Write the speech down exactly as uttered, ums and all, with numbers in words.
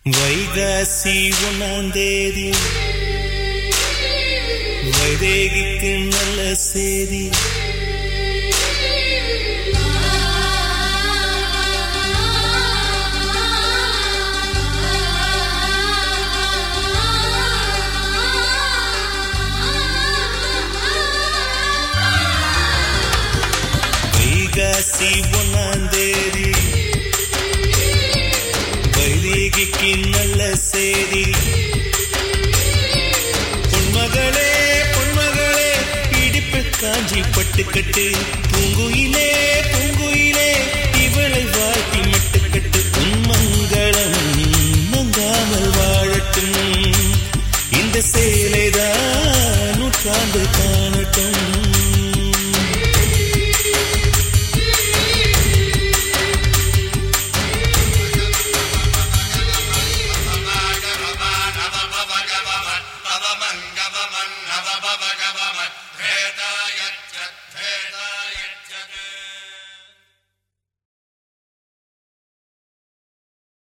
வைகாசி ஒன்னாம் தேதி வைதேகிக்கு நல்ல சேதி. வைகாசி ஒன்னாம் தேதி வைதேகிக்கு நல்ல சேதி. பொன்மகளே பொன்மகளே இடிப்பு காஞ்சி பட்டுக்கட்டு, பூங்குயிலே பூங்குயிலே இவளை வாழ்த்தி மட்டுக்கட்டு. உன்மங்களம் மங்காமல் வாழட்டும், இந்த சேலைதான் நூற்றாண்டு காணட்டும்.